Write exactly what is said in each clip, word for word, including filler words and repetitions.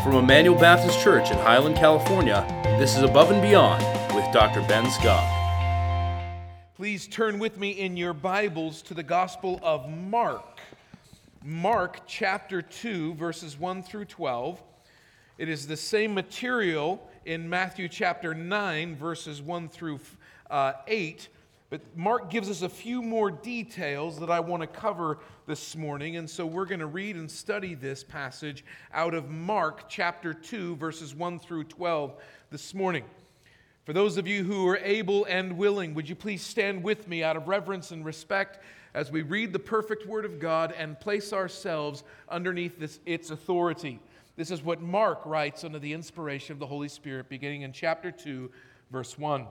From Emmanuel Baptist Church in Highland, California, this is Above and Beyond with Doctor Ben Scott. Please turn with me in your Bibles to the Gospel of Mark. Mark chapter two, verses one through twelve. It is the same material in Matthew chapter nine, verses one through uh, eight. But Mark gives us a few more details that I want to cover this morning. And so we're going to read and study this passage out of Mark chapter two, verses one through twelve this morning. For those of you who are able and willing, would you please stand with me out of reverence and respect as we read the perfect Word of God and place ourselves underneath this, its authority. This is what Mark writes under the inspiration of the Holy Spirit, beginning in chapter two, verse one.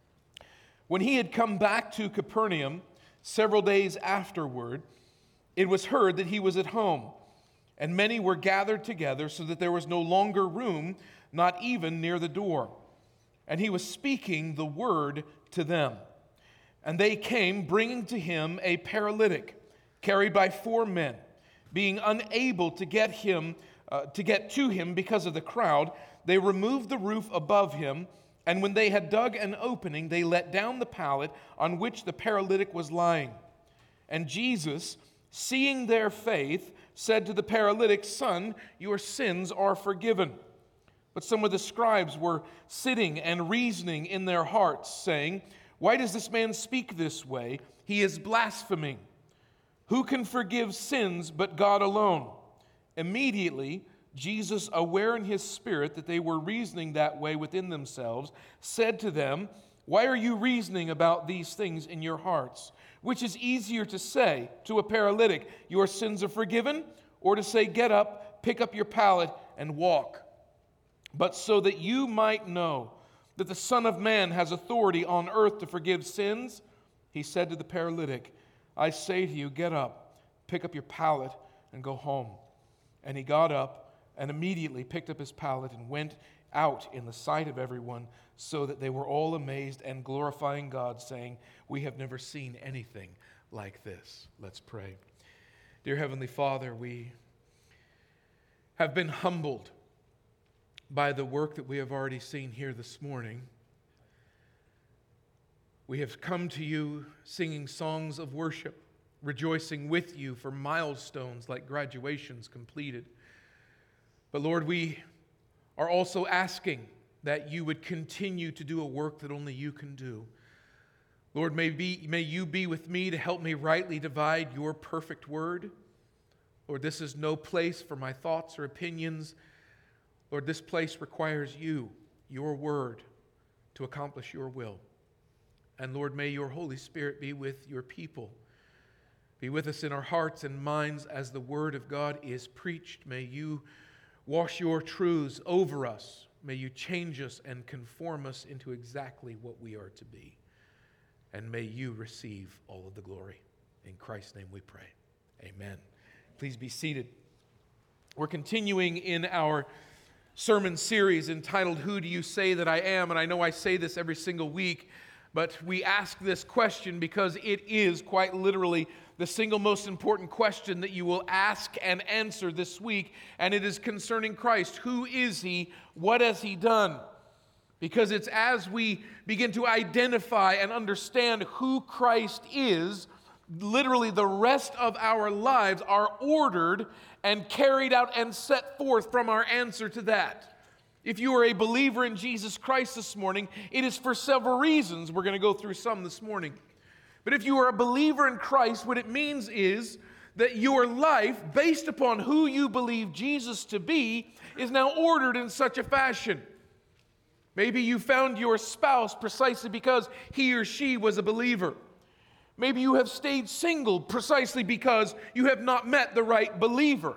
When he had come back to Capernaum several days afterward, it was heard that he was at home, and many were gathered together so that there was no longer room, not even near the door. And he was speaking the word to them. And they came, bringing to him a paralytic, carried by four men. Being unable to get him, uh, to get to him because of the crowd, they removed the roof above him. And when they had dug an opening, they let down the pallet on which the paralytic was lying. And Jesus, seeing their faith, said to the paralytic, "Son, your sins are forgiven." But some of the scribes were sitting and reasoning in their hearts, saying, "Why does this man speak this way? He is blaspheming. Who can forgive sins but God alone?" Immediately, Jesus, aware in his spirit that they were reasoning that way within themselves, said to them, "Why are you reasoning about these things in your hearts? Which is easier to say to a paralytic, 'Your sins are forgiven,' or to say, 'Get up, pick up your pallet, and walk'? But so that you might know that the Son of Man has authority on earth to forgive sins," he said to the paralytic, "I say to you, get up, pick up your pallet, and go home." And he got up and immediately picked up his pallet and went out in the sight of everyone, so that they were all amazed and glorifying God, saying, "We have never seen anything like this." Let's pray. Dear Heavenly Father, we have been humbled by the work that we have already seen here this morning. We have come to you singing songs of worship, rejoicing with you for milestones like graduations completed. But Lord, we are also asking that you would continue to do a work that only you can do. Lord, may, be, may you be with me to help me rightly divide your perfect word. Lord, this is no place for my thoughts or opinions. Lord, this place requires you, your word, to accomplish your will. And Lord, may your Holy Spirit be with your people. Be with us in our hearts and minds as the word of God is preached. May you wash your truths over us. May you change us and conform us into exactly what we are to be. And may you receive all of the glory. In Christ's name we pray. Amen. Please be seated. We're continuing in our sermon series entitled, "Who Do You Say That I Am?" And I know I say this every single week, but we ask this question because it is quite literally the single most important question that you will ask and answer this week, and it is concerning Christ. Who is He? What has He done? Because it's as we begin to identify and understand who Christ is, literally the rest of our lives are ordered and carried out and set forth from our answer to that. If you are a believer in Jesus Christ this morning, it is for several reasons. We're going to go through some this morning. But if you are a believer in Christ, what it means is that your life, based upon who you believe Jesus to be, is now ordered in such a fashion. Maybe you found your spouse precisely because he or she was a believer. Maybe you have stayed single precisely because you have not met the right believer.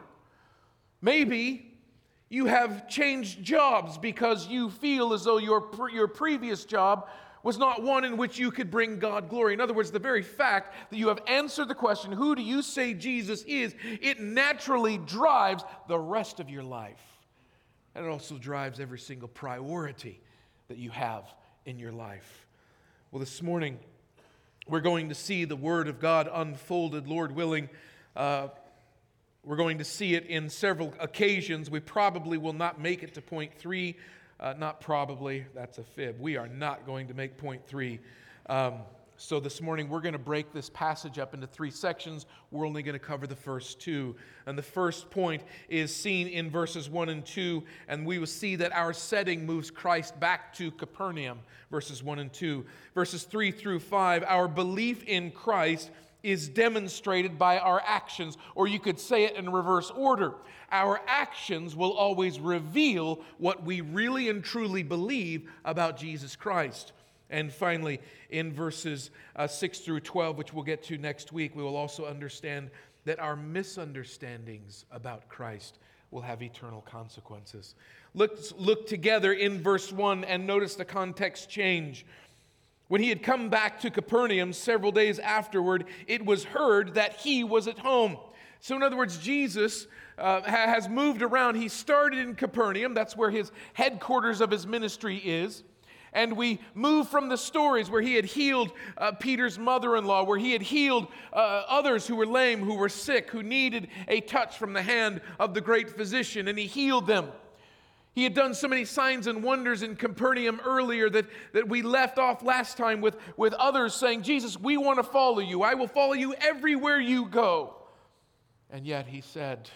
Maybe you have changed jobs because you feel as though your, pre- your previous job was not one in which you could bring God glory. In other words, the very fact that you have answered the question, who do you say Jesus is, it naturally drives the rest of your life. And it also drives every single priority that you have in your life. Well, this morning, we're going to see the Word of God unfolded, Lord willing, uh, We're going to see it in several occasions. We probably will not make it to point three. Uh, not probably, that's a fib. We are not going to make point three. Um, so this morning we're going to break this passage up into three sections. We're only going to cover the first two. And the first point is seen in verses one and two, and we will see that our setting moves Christ back to Capernaum, verses one and two. Verses three through five, our belief in Christ is demonstrated by our actions, or you could say it in reverse order. Our actions will always reveal what we really and truly believe about Jesus Christ. And finally, in verses uh, six through twelve, which we'll get to next week, we will also understand that our misunderstandings about Christ will have eternal consequences. Let's look together in verse one and notice the context change. When he had come back to Capernaum several days afterward, it was heard that he was at home. So in other words, Jesus uh, has moved around. He started in Capernaum. That's where his headquarters of his ministry is. And we move from the stories where he had healed uh, Peter's mother-in-law, where he had healed uh, others who were lame, who were sick, who needed a touch from the hand of the great physician, and he healed them. He had done so many signs and wonders in Capernaum earlier that, that we left off last time with, with others saying, Jesus, we want to follow you. I will follow you everywhere you go. And yet he said,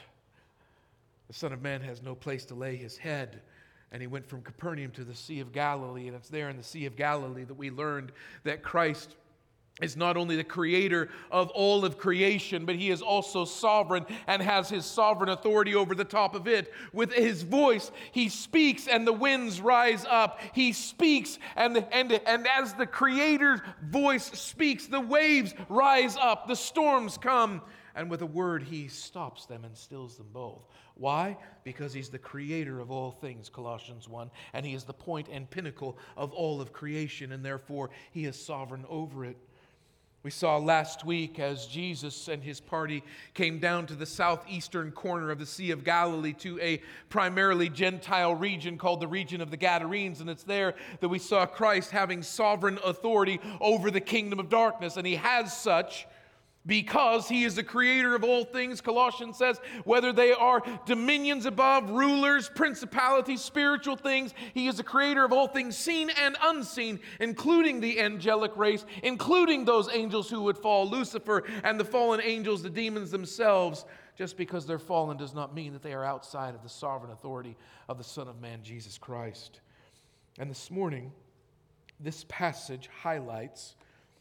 the Son of Man has no place to lay his head. And he went from Capernaum to the Sea of Galilee. And it's there in the Sea of Galilee that we learned that Christ is not only the creator of all of creation, but he is also sovereign and has his sovereign authority over the top of it. With his voice, he speaks and the winds rise up. He speaks and, the, and, and as the creator's voice speaks, the waves rise up, the storms come, and with a word he stops them and stills them both. Why? Because he's the creator of all things, Colossians one, and he is the point and pinnacle of all of creation, and therefore he is sovereign over it. We saw last week as Jesus and his party came down to the southeastern corner of the Sea of Galilee to a primarily Gentile region called the region of the Gadarenes, and it's there that we saw Christ having sovereign authority over the kingdom of darkness, and he has such because he is the creator of all things, Colossians says, whether they are dominions above, rulers, principalities, spiritual things. He is the creator of all things seen and unseen, including the angelic race, including those angels who would fall, Lucifer and the fallen angels, the demons themselves. Just because they're fallen does not mean that they are outside of the sovereign authority of the Son of Man, Jesus Christ. And this morning, this passage highlights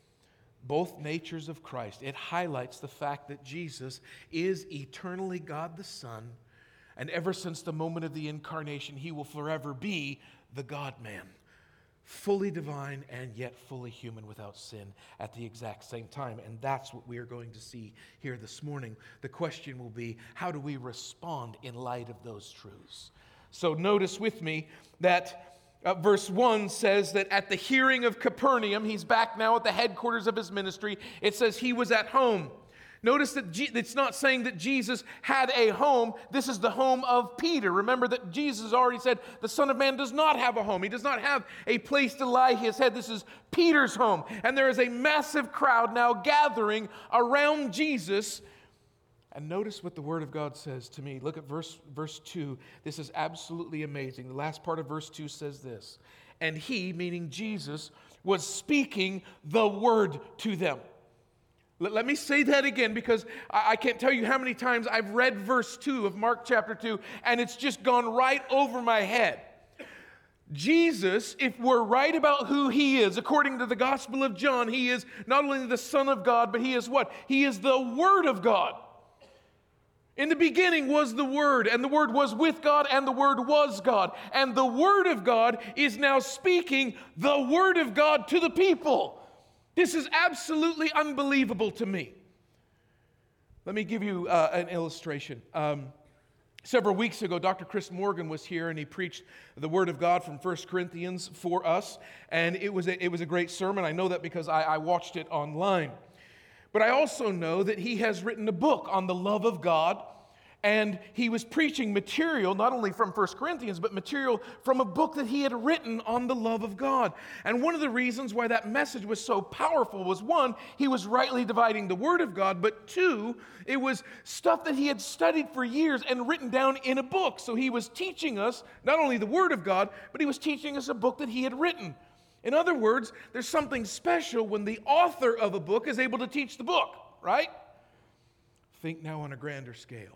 both natures of Christ. It highlights the fact that Jesus is eternally God the Son, and ever since the moment of the incarnation, he will forever be the God-man, fully divine and yet fully human without sin at the exact same time. And that's what we are going to see here this morning. The question will be, how do we respond in light of those truths? So notice with me that Uh, verse one says that at the hearing of Capernaum, he's back now at the headquarters of his ministry, it says he was at home. Notice that G- it's not saying that Jesus had a home. This is the home of Peter. Remember that Jesus already said the Son of Man does not have a home. He does not have a place to lie his head. This is Peter's home. And there is a massive crowd now gathering around Jesus. And notice what the Word of God says to me. Look at verse, verse two. This is absolutely amazing. The last part of verse two says this. And he, meaning Jesus, was speaking the word to them. Let, let me say that again, because I, I can't tell you how many times I've read verse two of Mark chapter two, and it's just gone right over my head. Jesus, if we're right about who he is, according to the Gospel of John, he is not only the Son of God, but he is what? He is the Word of God. In the beginning was the Word, and the Word was with God, and the Word was God. And the Word of God is now speaking the Word of God to the people. This is absolutely unbelievable to me. Let me give you uh, an illustration. Um, several weeks ago, Doctor Chris Morgan was here, and he preached the Word of God from First Corinthians for us. And it was a, it was a great sermon. I know that because I, I watched it online. But I also know that he has written a book on the love of God And he was preaching material, not only from First Corinthians, but material from a book that he had written on the love of God. And one of the reasons why that message was so powerful was, one, he was rightly dividing the Word of God, but two, it was stuff that he had studied for years and written down in a book. So he was teaching us not only the Word of God, but he was teaching us a book that he had written. In other words, there's something special when the author of a book is able to teach the book, right? Think now on a grander scale.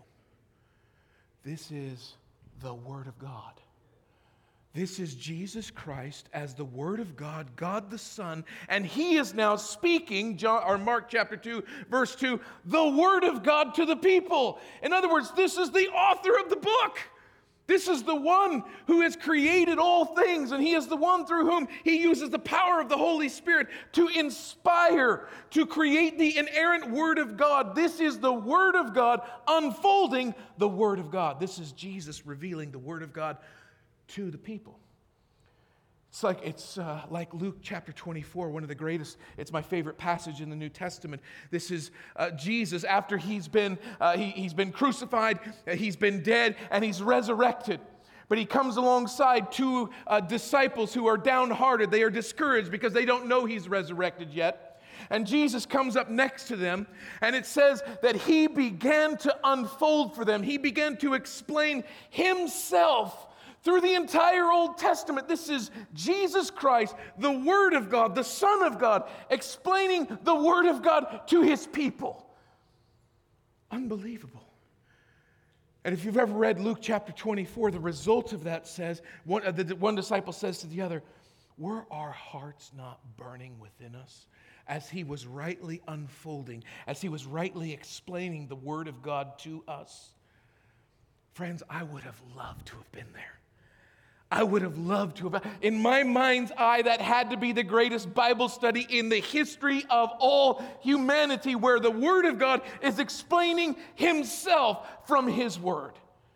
This is the Word of God. This is Jesus Christ as the Word of God, God the Son, and He is now speaking, John, or Mark chapter two, verse two, the Word of God to the people. In other words, this is the author of the book. This is the one who has created all things, and He is the one through whom He uses the power of the Holy Spirit to inspire, to create the inerrant Word of God. This is the Word of God unfolding the Word of God. This is Jesus revealing the Word of God to the people. It's like it's uh, like Luke chapter twenty-four, one of the greatest. It's my favorite passage in the New Testament. This is uh, Jesus after he's been uh, he, he's been crucified, uh, he's been dead, and he's resurrected. But he comes alongside two uh, disciples who are downhearted. They are discouraged because they don't know he's resurrected yet. And Jesus comes up next to them, and it says that he began to unfold for them. He began to explain himself. Through the entire Old Testament, this is Jesus Christ, the Word of God, the Son of God, explaining the Word of God to His people. Unbelievable. And if you've ever read Luke chapter twenty-four, the result of that says, one, uh, the, one disciple says to the other, were our hearts not burning within us as He was rightly unfolding, as He was rightly explaining the Word of God to us? Friends, I would have loved to have been there. I would have loved to have. In my mind's eye, that had to be the greatest Bible study in the history of all humanity, where the Word of God is explaining Himself from His Word.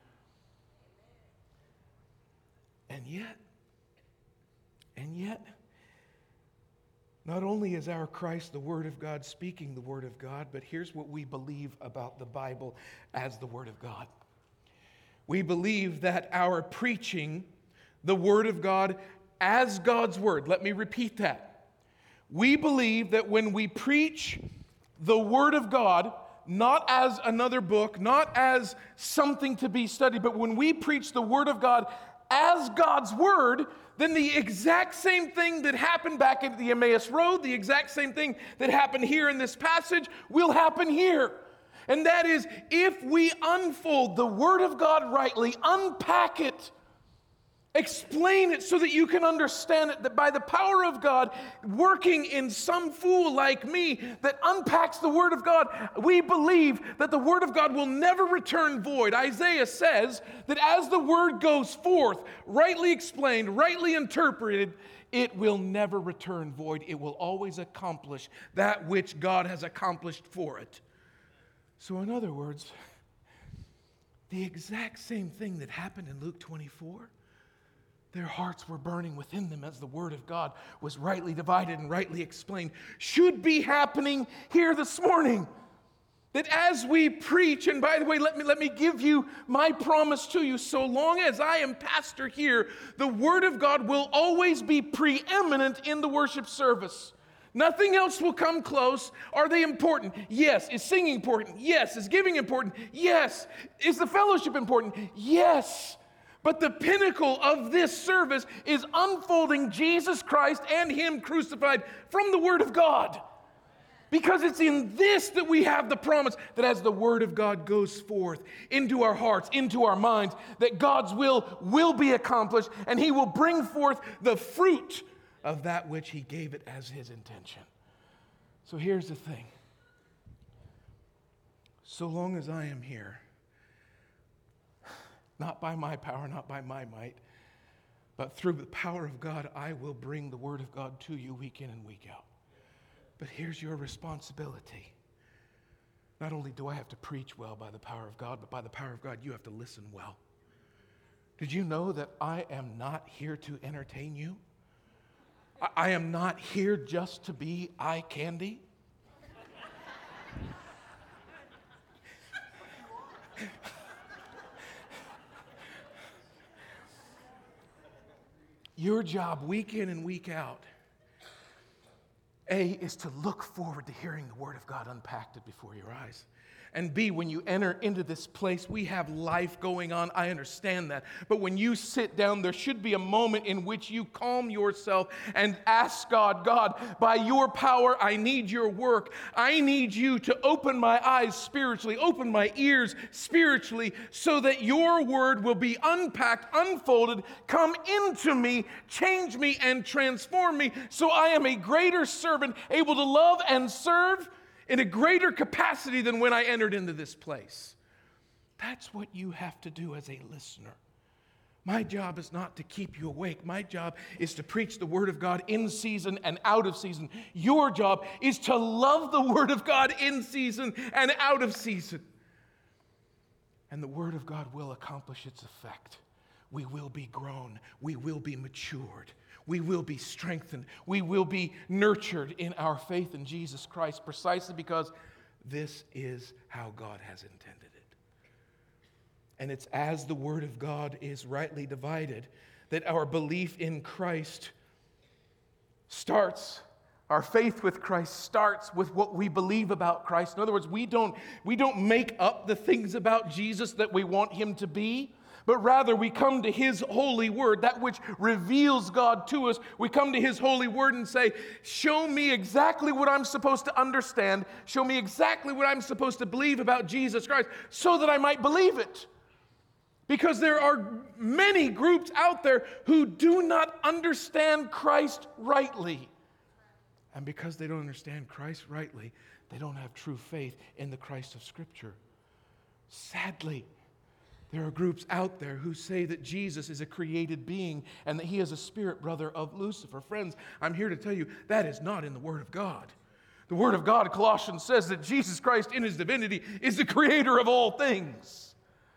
And yet, and yet, not only is our Christ the Word of God speaking the Word of God, but here's what we believe about the Bible as the Word of God. We believe that our preaching the Word of God as God's Word. Let me repeat that. We believe that when we preach the Word of God, not as another book, not as something to be studied, but when we preach the Word of God as God's Word, then the exact same thing that happened back at the Emmaus Road, the exact same thing that happened here in this passage, will happen here. And that is, if we unfold the Word of God rightly, unpack it, explain it so that you can understand it, that by the power of God working in some fool like me that unpacks the Word of God, we believe that the Word of God will never return void. Isaiah says that as the Word goes forth, rightly explained, rightly interpreted, it will never return void. It will always accomplish that which God has accomplished for it. So in other words, the exact same thing that happened in Luke twenty-four, their hearts were burning within them as the Word of God was rightly divided and rightly explained, should be happening here this morning. That as we preach, and by the way, let me, let me give you my promise to you, so long as I am pastor here, the Word of God will always be preeminent in the worship service. Nothing else will come close. Are they important? Yes. Is singing important? Yes. Is giving important? Yes. Is the fellowship important? Yes. But the pinnacle of this service is unfolding Jesus Christ and Him crucified from the Word of God. Because it's in this that we have the promise that as the Word of God goes forth into our hearts, into our minds, that God's will will be accomplished and He will bring forth the fruit of that which He gave it as His intention. So here's the thing. So long as I am here, not by my power, not by my might, but through the power of God, I will bring the Word of God to you week in and week out. But here's your responsibility. Not only do I have to preach well by the power of God, but by the power of God, you have to listen well. Did you know that I am not here to entertain you? I, I am not here just to be eye candy. Your job week in and week out, A, is to look forward to hearing the Word of God unpacked it before your eyes. And B, when you enter into this place, we have life going on. I understand that. But when you sit down, there should be a moment in which you calm yourself and ask God, God, by your power, I need your work. I need you to open my eyes spiritually, open my ears spiritually, so that your word will be unpacked, unfolded, come into me, change me, and transform me, so I am a greater servant, able to love and serve in a greater capacity than when I entered into this place. That's what you have to do as a listener. My job is not to keep you awake. My job is to preach the Word of God in season and out of season. Your job is to love the Word of God in season and out of season. And the Word of God will accomplish its effect. We will be grown. We will be matured. We will be strengthened. We will be nurtured in our faith in Jesus Christ, precisely because this is how God has intended it. And it's as the Word of God is rightly divided that our belief in Christ starts. Our faith with Christ starts with what we believe about Christ. In other words, we don't, we don't make up the things about Jesus that we want Him to be, but rather we come to His holy word, that which reveals God to us. We come to His holy word and say, show me exactly what I'm supposed to understand. Show me exactly what I'm supposed to believe about Jesus Christ so that I might believe it. Because there are many groups out there who do not understand Christ rightly. And because they don't understand Christ rightly, they don't have true faith in the Christ of Scripture. Sadly, there are groups out there who say that Jesus is a created being and that He is a spirit brother of Lucifer. Friends, I'm here to tell you that is not in the Word of God. The Word of God, Colossians, says that Jesus Christ in His divinity is the creator of all things.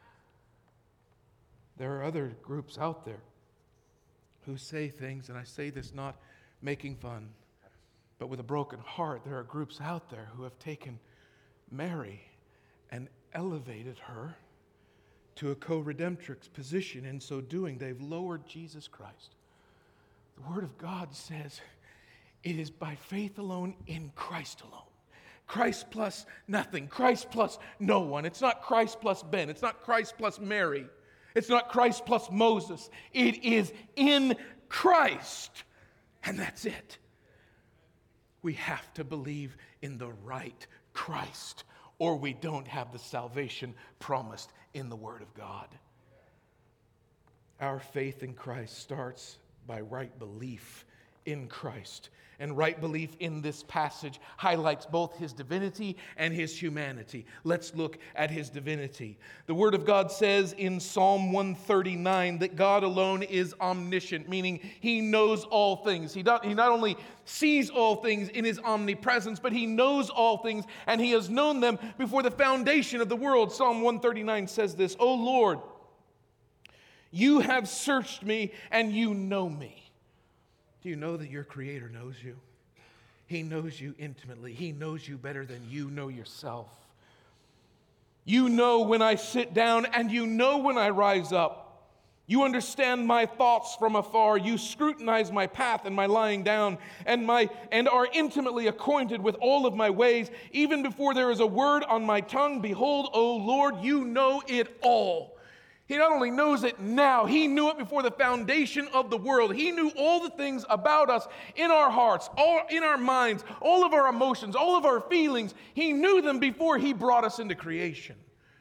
There are other groups out there who say things, and I say this not making fun, but with a broken heart. There are groups out there who have taken Mary and elevated her to a co-redemptrix position. In so doing, they've lowered Jesus Christ. The Word of God says it is by faith alone in Christ alone. Christ plus nothing. Christ plus no one. It's not Christ plus Ben. It's not Christ plus Mary. It's not Christ plus Moses. It is in Christ. And that's it. We have to believe in the right Christ, or we don't have the salvation promised in the Word of God. Our faith in Christ starts by right belief in Christ. And right belief in this passage highlights both His divinity and His humanity. Let's look at His divinity. The Word of God says in Psalm one thirty-nine that God alone is omniscient, meaning He knows all things. He not, he not only sees all things in His omnipresence, but He knows all things, and He has known them before the foundation of the world. Psalm one thirty-nine says this, O Lord, you have searched me and you know me. Do you know that your Creator knows you? He knows you intimately. He knows you better than you know yourself. You know when I sit down and you know when I rise up. You understand my thoughts from afar. You scrutinize my path and my lying down and my and are intimately acquainted with all of my ways. Even before there is a word on my tongue, behold, O Lord, you know it all. He not only knows it now, He knew it before the foundation of the world. He knew all the things about us in our hearts, all in our minds, all of our emotions, all of our feelings. He knew them before He brought us into creation.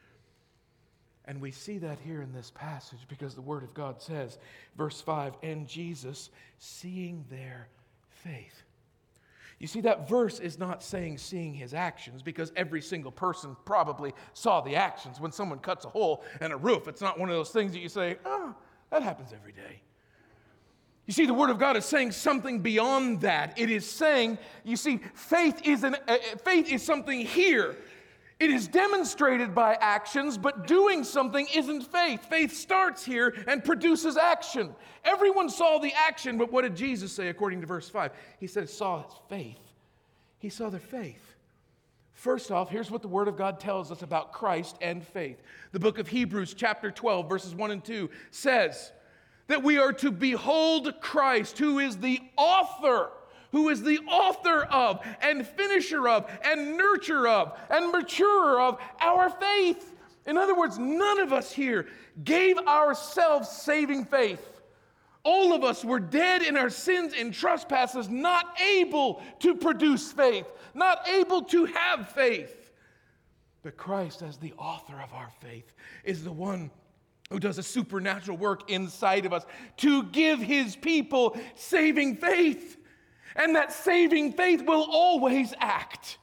And we see that here in this passage because the Word of God says, verse five, and Jesus, seeing their faith. You see, that verse is not saying seeing His actions, because every single person probably saw the actions. When someone cuts a hole in a roof, it's not one of those things that you say, oh, that happens every day. You see, the Word of God is saying something beyond that. It is saying, you see, faith is, an, uh, faith is something here. It is demonstrated by actions, but doing something isn't faith. Faith starts here and produces action. Everyone saw the action, but what did Jesus say according to verse five? He said, saw His faith. He saw their faith. First off, here's what the Word of God tells us about Christ and faith. The book of Hebrews chapter twelve, verses one and two says that we are to behold Christ, who is the author, who is the author of, and finisher of, and nurturer of, and maturer of our faith. In other words, none of us here gave ourselves saving faith. All of us were dead in our sins and trespasses, not able to produce faith, not able to have faith. But Christ, as the author of our faith, is the one who does a supernatural work inside of us to give his people saving faith. And that saving faith will always act.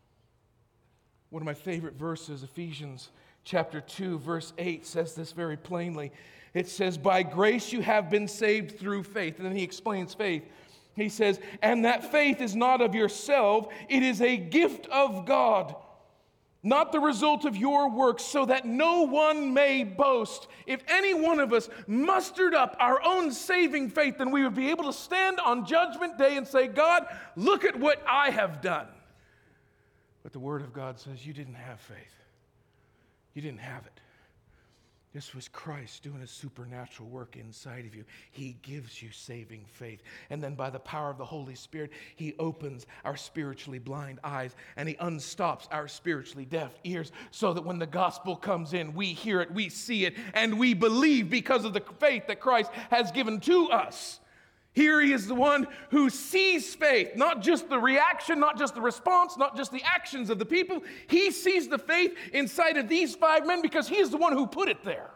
One of my favorite verses, Ephesians chapter two, verse eight, says this very plainly. It says, by grace you have been saved through faith. And then he explains faith. He says, and that faith is not of yourself, it is a gift of God, not the result of your works, so that no one may boast. If any one of us mustered up our own saving faith, then we would be able to stand on Judgment Day and say, God, look at what I have done. But the Word of God says you didn't have faith. You didn't have it. This was Christ doing a supernatural work inside of you. He gives you saving faith. And then by the power of the Holy Spirit, he opens our spiritually blind eyes and he unstops our spiritually deaf ears so that when the gospel comes in, we hear it, we see it, and we believe because of the faith that Christ has given to us. Here he is the one who sees faith, not just the reaction, not just the response, not just the actions of the people. He sees the faith inside of these five men because he is the one who put it there.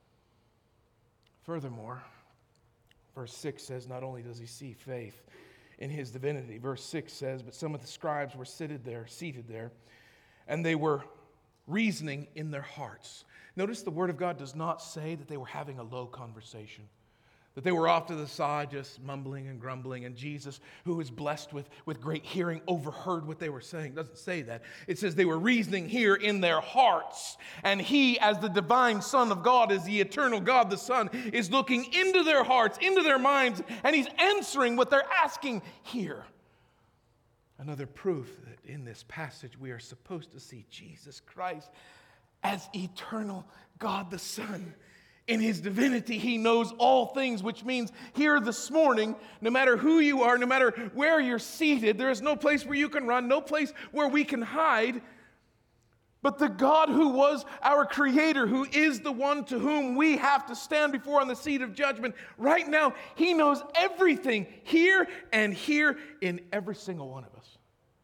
Furthermore, verse six says not only does he see faith in his divinity, verse six says, but some of the scribes were seated there, seated there, and they were reasoning in their hearts. Notice the Word of God does not say that they were having a low conversation, that they were off to the side just mumbling and grumbling, and Jesus, who was blessed with, with great hearing, overheard what they were saying. It doesn't say that. It says they were reasoning here in their hearts, and he, as the divine Son of God, as the eternal God the Son, is looking into their hearts, into their minds, and he's answering what they're asking here. Another proof that in this passage we are supposed to see Jesus Christ as eternal God the Son. In his divinity, he knows all things, which means here this morning, no matter who you are, no matter where you're seated, there is no place where you can run, no place where we can hide. But the God who was our Creator, who is the one to whom we have to stand before on the seat of judgment, right now, he knows everything here and here in every single one of us.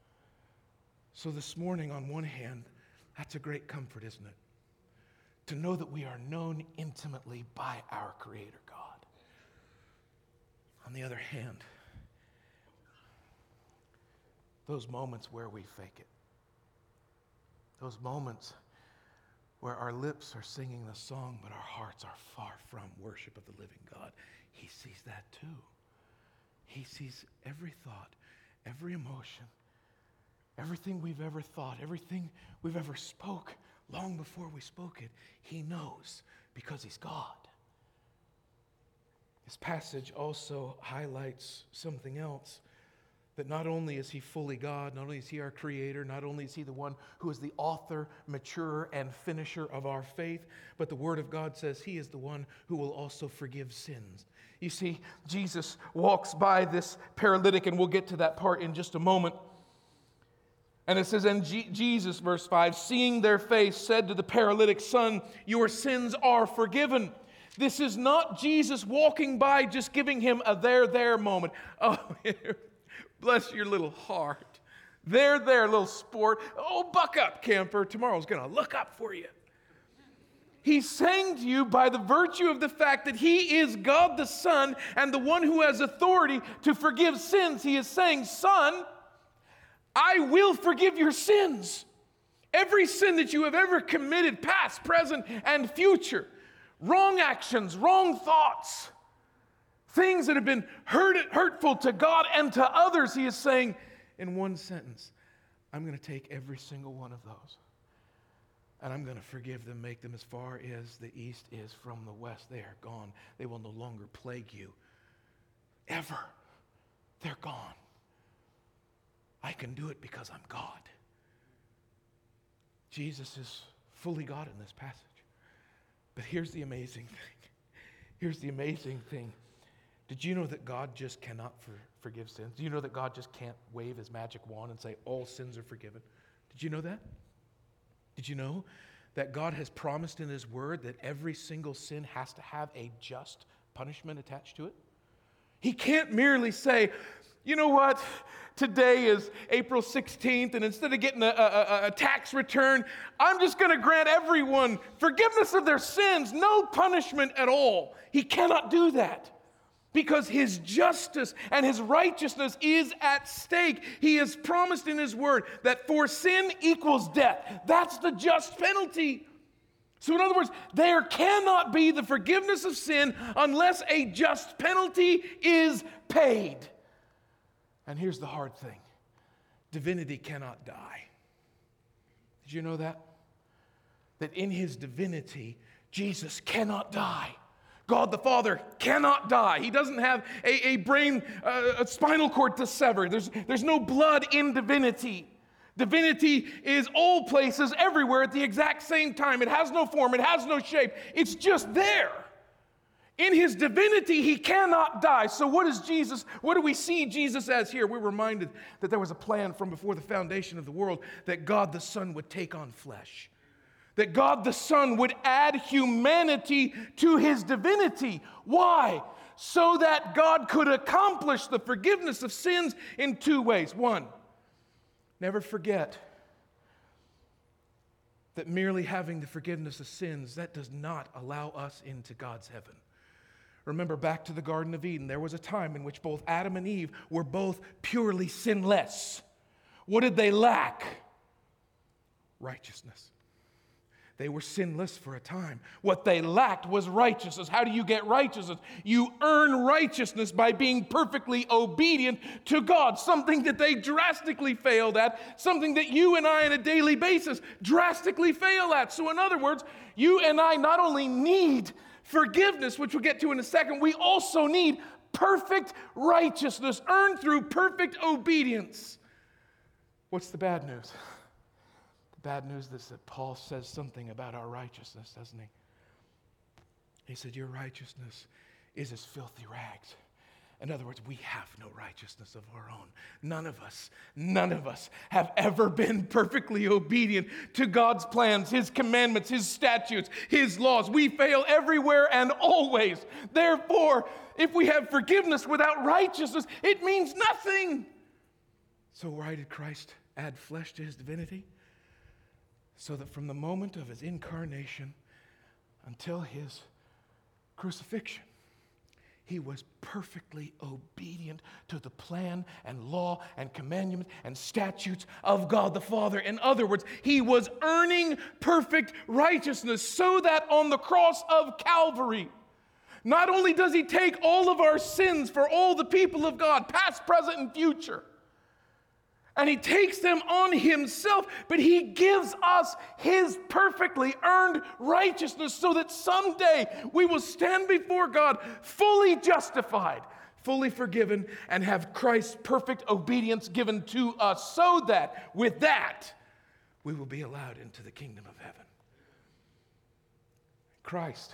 So this morning, on one hand, that's a great comfort, isn't it? To know that we are known intimately by our Creator God. On the other hand, those moments where we fake it, those moments where our lips are singing the song, but our hearts are far from worship of the living God, he sees that too. He sees every thought, every emotion, everything we've ever thought, everything we've ever spoke. Long before we spoke it, he knows because he's God. This passage also highlights something else, that not only is he fully God, not only is he our Creator, not only is he the one who is the author, maturer, and finisher of our faith, but the Word of God says he is the one who will also forgive sins. You see, Jesus walks by this paralytic, and we'll get to that part in just a moment. And it says, and G- Jesus, verse five, seeing their faith, said to the paralytic, son, your sins are forgiven. This is not Jesus walking by just giving him a there, there moment. Oh, bless your little heart. There, there, little sport. Oh, buck up, camper. Tomorrow's going to look up for you. He's saying to you by the virtue of the fact that he is God the Son and the one who has authority to forgive sins. He is saying, son, I will forgive your sins. Every sin that you have ever committed, past, present, and future. Wrong actions, wrong thoughts. Things that have been hurt, hurtful to God and to others. He is saying in one sentence, I'm going to take every single one of those. And I'm going to forgive them, make them as far as the east is from the west. They are gone. They will no longer plague you. Ever. They're gone. I can do it because I'm God. Jesus is fully God in this passage. But here's the amazing thing. Here's the amazing thing. Did you know that God just cannot for, forgive sins? Do you know that God just can't wave his magic wand and say, all sins are forgiven? Did you know that? Did you know that God has promised in his word that every single sin has to have a just punishment attached to it? He can't merely say, you know what, today is April sixteenth, and instead of getting a, a, a tax return, I'm just going to grant everyone forgiveness of their sins, no punishment at all. He cannot do that because his justice and his righteousness is at stake. He has promised in his word that for sin equals death. That's the just penalty. So in other words, there cannot be the forgiveness of sin unless a just penalty is paid. And here's the hard thing. Divinity cannot die. Did you know that? That in his divinity, Jesus cannot die. God the Father cannot die. He doesn't have a, a brain, uh, a spinal cord to sever. There's, there's no blood in divinity. Divinity is all places, everywhere, at the exact same time. It has no form. It has no shape. It's just there. In his divinity, he cannot die. So what is Jesus, what do we see Jesus as here? We're reminded that there was a plan from before the foundation of the world that God the Son would take on flesh. That God the Son would add humanity to his divinity. Why? So that God could accomplish the forgiveness of sins in two ways. One, never forget that merely having the forgiveness of sins, that does not allow us into God's heaven. Remember, back to the Garden of Eden, there was a time in which both Adam and Eve were both purely sinless. What did they lack? Righteousness. They were sinless for a time. What they lacked was righteousness. How do you get righteousness? You earn righteousness by being perfectly obedient to God, something that they drastically failed at, something that you and I on a daily basis drastically fail at. So in other words, you and I not only need forgiveness, which we'll get to in a second, we also need perfect righteousness earned through perfect obedience. What's the bad news? The bad news is that Paul says something about our righteousness, doesn't he? He said, your righteousness is as filthy rags. In other words, we have no righteousness of our own. None of us, none of us have ever been perfectly obedient to God's plans, his commandments, his statutes, his laws. We fail everywhere and always. Therefore, if we have forgiveness without righteousness, it means nothing. So why did Christ add flesh to his divinity? So that from the moment of his incarnation until his crucifixion, he was perfectly obedient to the plan and law and commandment and statutes of God the Father. In other words, he was earning perfect righteousness so that on the cross of Calvary, not only does he take all of our sins for all the people of God, past, present, and future, and he takes them on himself, but he gives us his perfectly earned righteousness so that someday we will stand before God fully justified, fully forgiven, and have Christ's perfect obedience given to us so that with that we will be allowed into the kingdom of heaven. Christ,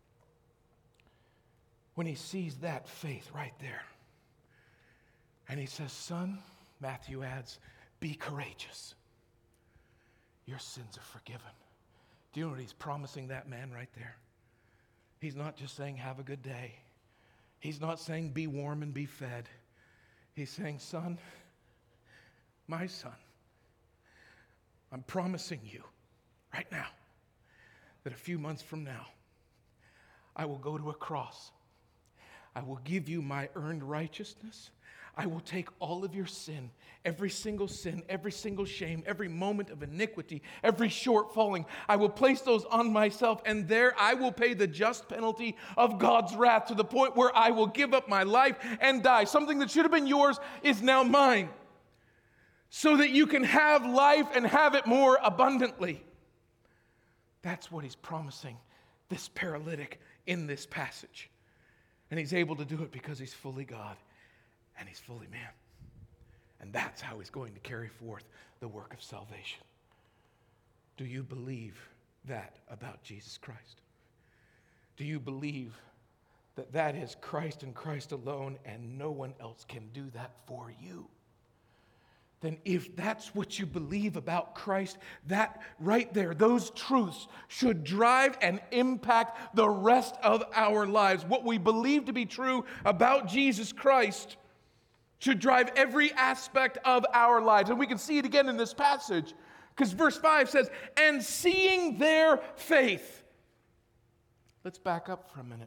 when he sees that faith right there, and he says, son, Matthew adds, be courageous. Your sins are forgiven. Do you know what he's promising that man right there? He's not just saying, have a good day. He's not saying, be warm and be fed. He's saying, son, my son, I'm promising you right now that a few months from now, I will go to a cross. I will give you my earned righteousness. I will take all of your sin, every single sin, every single shame, every moment of iniquity, every shortfalling. I will place those on myself, and there I will pay the just penalty of God's wrath to the point where I will give up my life and die. Something that should have been yours is now mine, so that you can have life and have it more abundantly. That's what he's promising this paralytic in this passage. And he's able to do it because he's fully God. And he's fully man. And that's how he's going to carry forth the work of salvation. Do you believe that about Jesus Christ? Do you believe that that is Christ and Christ alone, and no one else can do that for you, then if that's what you believe about Christ, that right there, those truths should drive and impact the rest of our lives. What we believe to be true about Jesus Christ should drive every aspect of our lives. And we can see it again in this passage, because verse five says, and seeing their faith. Let's back up for a minute.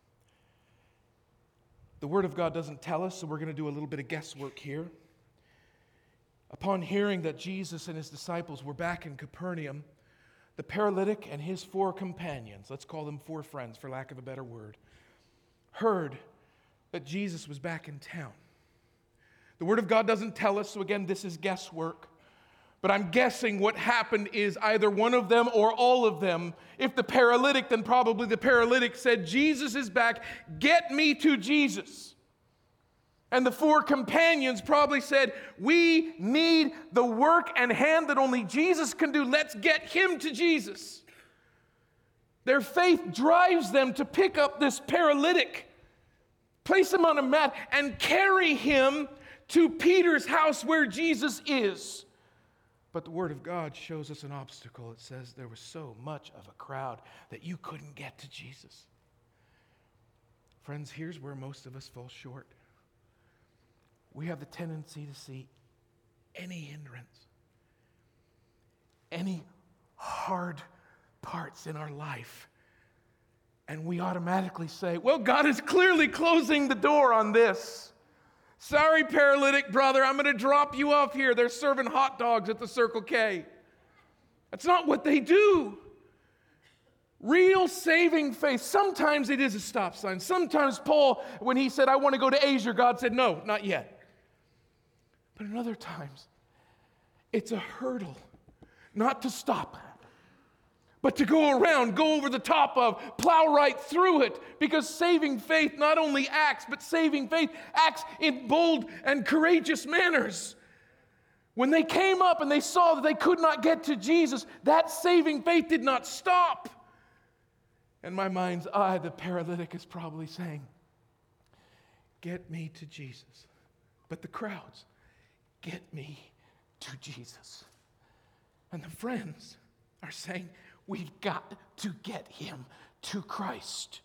The Word of God doesn't tell us, so we're going to do a little bit of guesswork here. Upon hearing that Jesus and his disciples were back in Capernaum, the paralytic and his four companions, let's call them four friends for lack of a better word, heard that Jesus was back in town. The Word of God doesn't tell us, so again, this is guesswork. But I'm guessing what happened is either one of them or all of them. If the paralytic, then probably the paralytic said, Jesus is back, get me to Jesus. And the four companions probably said, we need the work and hand that only Jesus can do. Let's get him to Jesus. Their faith drives them to pick up this paralytic, place him on a mat, and carry him to Peter's house where Jesus is. But the Word of God shows us an obstacle. It says there was so much of a crowd that you couldn't get to Jesus. Friends, here's where most of us fall short. We have the tendency to see any hindrance, any hard parts in our life, and we automatically say, well, God is clearly closing the door on this. Sorry, paralytic brother, I'm going to drop you off here. They're serving hot dogs at the Circle K. That's not what they do. Real saving faith, sometimes it is a stop sign. Sometimes Paul, when he said, I want to go to Asia, God said, no, not yet. But in other times, it's a hurdle, not to stop, but to go around, go over the top of, plow right through it, because saving faith not only acts, but saving faith acts in bold and courageous manners. When they came up and they saw that they could not get to Jesus, that saving faith did not stop. In my mind's eye, the paralytic is probably saying, get me to Jesus. But the crowds, get me to Jesus. And the friends are saying, we've got to get him to Christ.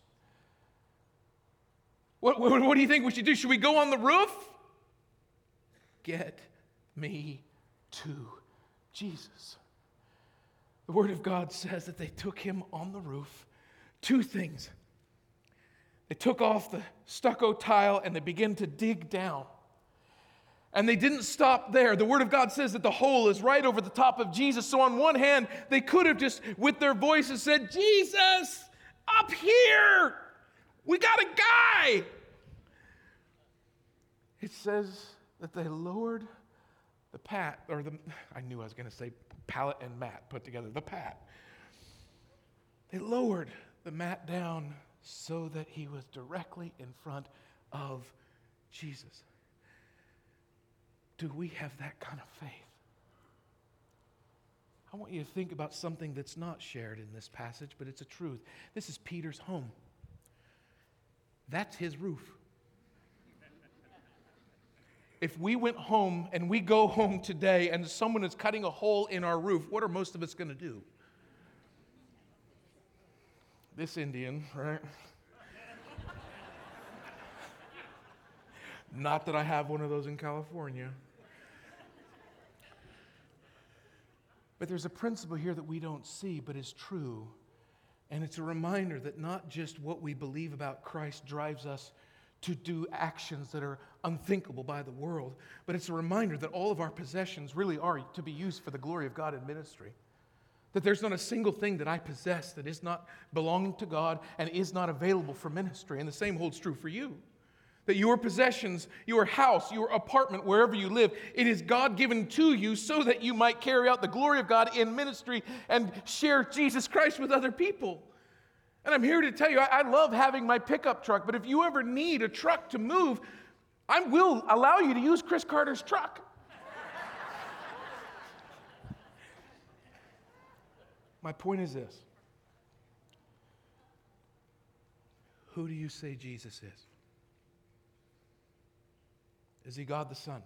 What, what, what do you think we should do? Should we go on the roof? Get me to Jesus. The Word of God says that they took him on the roof. Two things. They took off the stucco tile and they began to dig down. And they didn't stop there. The Word of God says that the hole is right over the top of Jesus. So on one hand, they could have just, with their voices, said, Jesus, up here, we got a guy. It says that they lowered the pat, or the, I knew I was going to say pallet and mat put together, the pat. They lowered the mat down so that he was directly in front of Jesus. Do we have that kind of faith? I want you to think about something that's not shared in this passage, but it's a truth. This is Peter's home. That's his roof. If we went home and we go home today and someone is cutting a hole in our roof, what are most of us going to do? This Indian, right? Not that I have one of those in California. But there's a principle here that we don't see, but is true. And it's a reminder that not just what we believe about Christ drives us to do actions that are unthinkable by the world, but it's a reminder that all of our possessions really are to be used for the glory of God in ministry. That there's not a single thing that I possess that is not belonging to God and is not available for ministry. And the same holds true for you. That your possessions, your house, your apartment, wherever you live, it is God given to you so that you might carry out the glory of God in ministry and share Jesus Christ with other people. And I'm here to tell you, I, I love having my pickup truck, but if you ever need a truck to move, I will allow you to use Chris Carter's truck. My point is this. Who do you say Jesus is? Is he God the Son?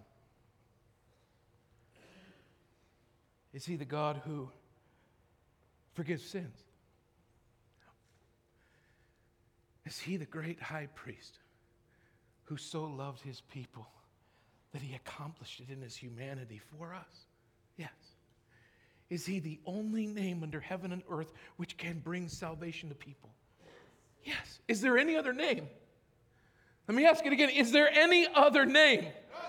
Is he the God who forgives sins? Is he the great high priest who so loved his people that he accomplished it in his humanity for us? Yes. Is he the only name under heaven and earth which can bring salvation to people? Yes. Is there any other name? Let me ask it again. Is there any other name?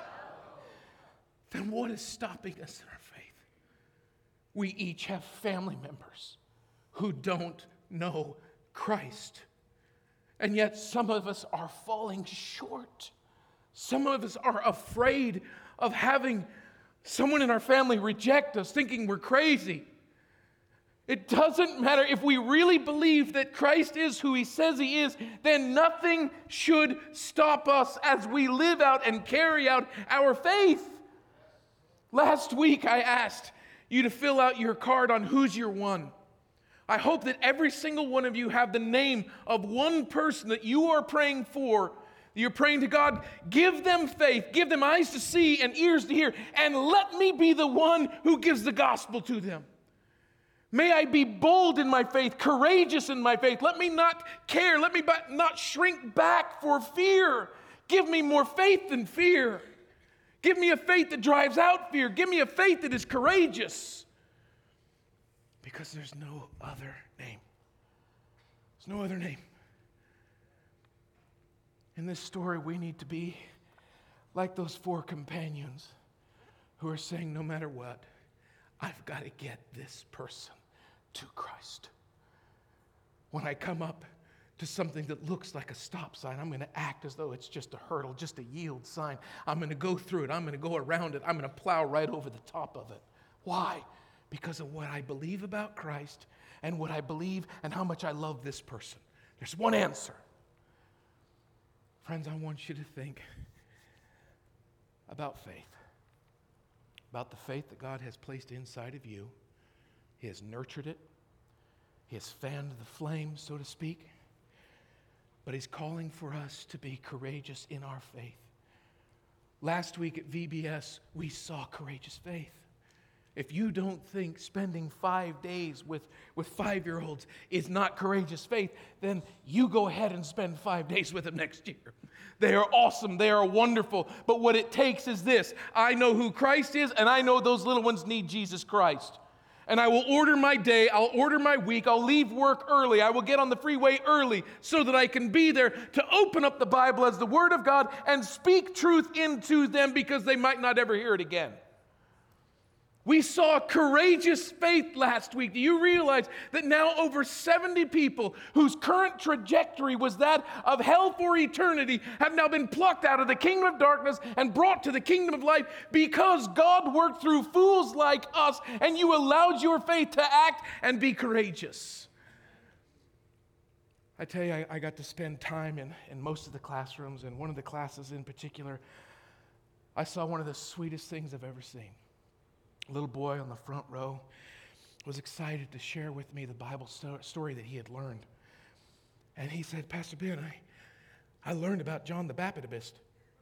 Then what is stopping us in our faith? We each have family members who don't know Christ. And yet some of us are falling short. Some of us are afraid of having someone in our family reject us, thinking we're crazy. It doesn't matter. If we really believe that Christ is who he says he is, then nothing should stop us as we live out and carry out our faith. Last week I asked you to fill out your card on who's your one. I hope that every single one of you have the name of one person that you are praying for. You're praying to God, give them faith, give them eyes to see and ears to hear, and let me be the one who gives the gospel to them. May I be bold in my faith, courageous in my faith. Let me not care, let me not shrink back for fear. Give me more faith than fear. Give me a faith that drives out fear. Give me a faith that is courageous. Because there's no other name. There's no other name. In this story, we need to be like those four companions who are saying, no matter what, I've got to get this person to Christ. When I come up to something that looks like a stop sign, I'm going to act as though it's just a hurdle, just a yield sign. I'm going to go through it. I'm going to go around it. I'm going to plow right over the top of it. Why? Because of what I believe about Christ and what I believe and how much I love this person. There's one answer. Friends, I want you to think about faith. About the faith that God has placed inside of you. He has nurtured it. He has fanned the flame, so to speak. But he's calling for us to be courageous in our faith. Last week at V B S, we saw courageous faith. If you don't think spending five days with, with five-year-olds is not courageous faith, then you go ahead and spend five days with them next year. They are awesome. They are wonderful. But what it takes is this. I know who Christ is, and I know those little ones need Jesus Christ. And I will order my day, I'll order my week, I'll leave work early, I will get on the freeway early so that I can be there to open up the Bible as the Word of God and speak truth into them because they might not ever hear it again. We saw courageous faith last week. Do you realize that now over seventy people whose current trajectory was that of hell for eternity have now been plucked out of the kingdom of darkness and brought to the kingdom of light because God worked through fools like us and you allowed your faith to act and be courageous? I tell you, I, I got to spend time in, in most of the classrooms, and one of the classes in particular, I saw one of the sweetest things I've ever seen. A little boy on the front row was excited to share with me the Bible sto- story that he had learned. And he said, Pastor Ben, I, I learned about John the Baptist.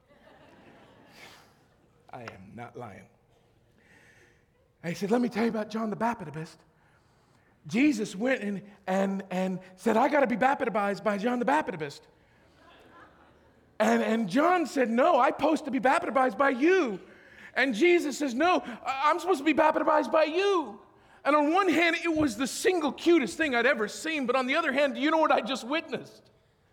I am not lying. And he said, let me tell you about John the Baptist. Jesus went and, and, and said, I got to be baptized by John the Baptist. And, and John said, no, I'm supposed to be baptized by you. And Jesus says, no, I'm supposed to be baptized by you. And on one hand, it was the single cutest thing I'd ever seen. But on the other hand, do you know what I just witnessed?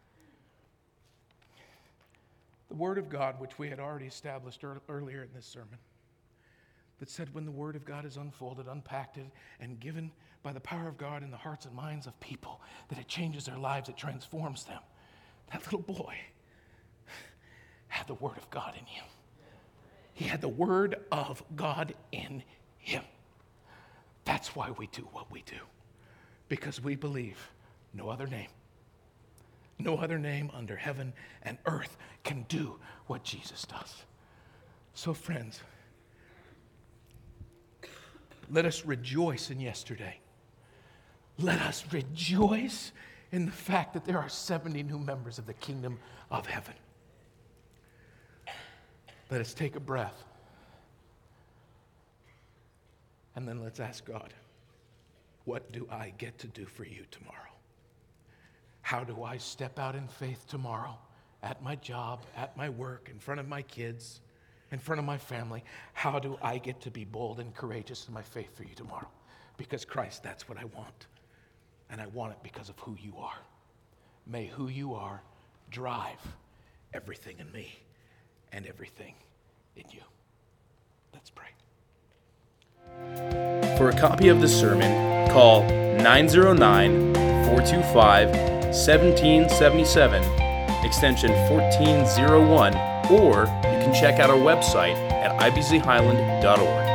The Word of God, which we had already established earlier in this sermon, that said when the Word of God is unfolded, unpacked, and given by the power of God in the hearts and minds of people, that it changes their lives, it transforms them. That little boy had the Word of God in him. He had the Word of God in him. That's why we do what we do. Because we believe no other name, no other name under heaven and earth can do what Jesus does. So friends, let us rejoice in yesterday. Let us rejoice in the fact that there are seventy new members of the kingdom of heaven. Let us take a breath. And then let's ask God, what do I get to do for you tomorrow? How do I step out in faith tomorrow at my job, at my work, in front of my kids, in front of my family? How do I get to be bold and courageous in my faith for you tomorrow? Because Christ, that's what I want. And I want it because of who you are. May who you are drive everything in me and everything in you. Let's pray. For a copy of this sermon, call nine oh nine, four two five, one seven seven seven, extension fourteen oh one, or you can check out our website at i b c highland dot org.